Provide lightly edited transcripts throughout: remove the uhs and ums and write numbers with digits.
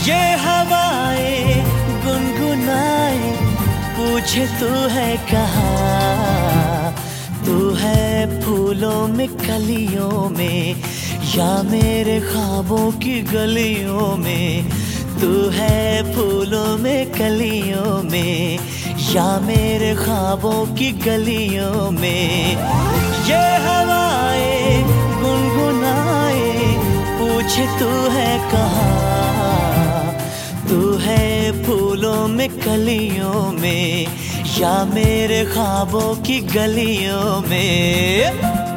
ये हवाएं गुनगुनाए, पूछे तू है कहाँ। तू है फूलों में कलियों में या मेरे ख्वाबों की गलियों में। तू है फूलों में कलियों में या मेरे ख्वाबों की गलियों में। ये हवाएं गुनगुनाए, पूछे तू है कहाँ। तू है फूलों में कलियों में या मेरे ख्वाबों की गलियों में।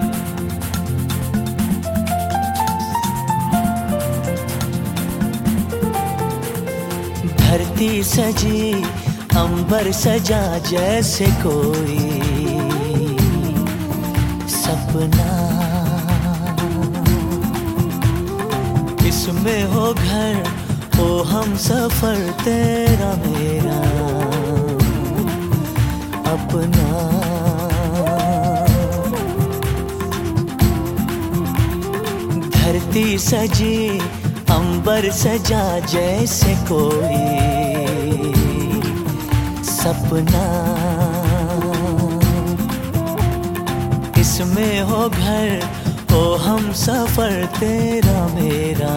धरती सजी अंबर सजा जैसे कोई सपना। इसमें हो घर ओ हम सफर तेरा मेरा अपना। धरती सजी अंबर सजा जैसे कोई सपना। इसमें हो घर ओ हम सफर तेरा मेरा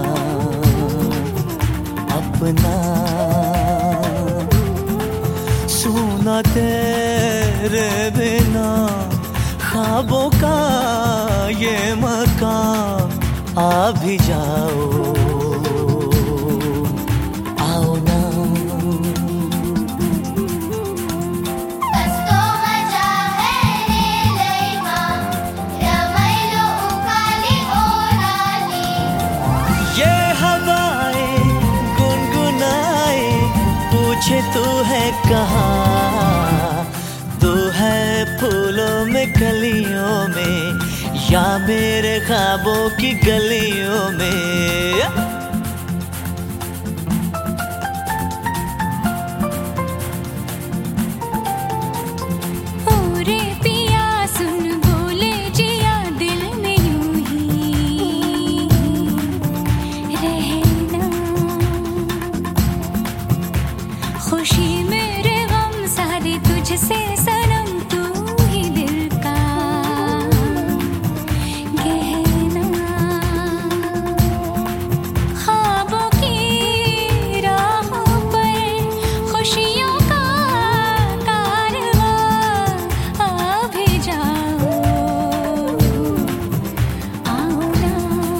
अपना। सुना तेरे बिना ख्वाबों का ये मकान। आ भी जाओ आओ ना। ये हवाएं गुनगुनाए, पूछे तू है कहाँ। तू है फूलों में कलियों में या मेरे ख्वाबों की गलियों में। खुशी मेरे गम सारे तुझसे सनम। तू ही दिल का गहना। ख्वाबों की राहों पर खुशियों का कारवां। आ भी जाओ आओ ना।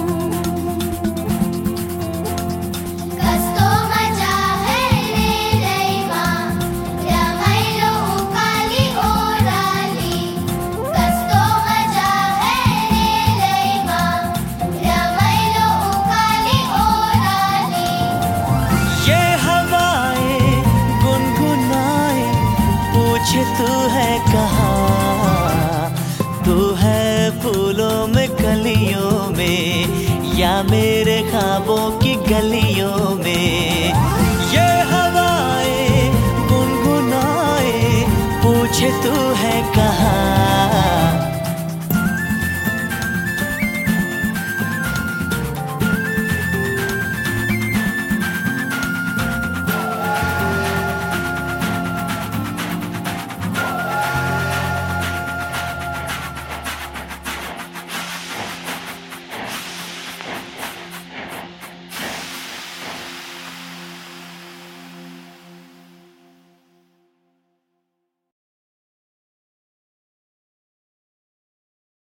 पूछे तू है कहाँ। तू है फूलों में कलियों में या मेरे ख्वाबों की गलियों में।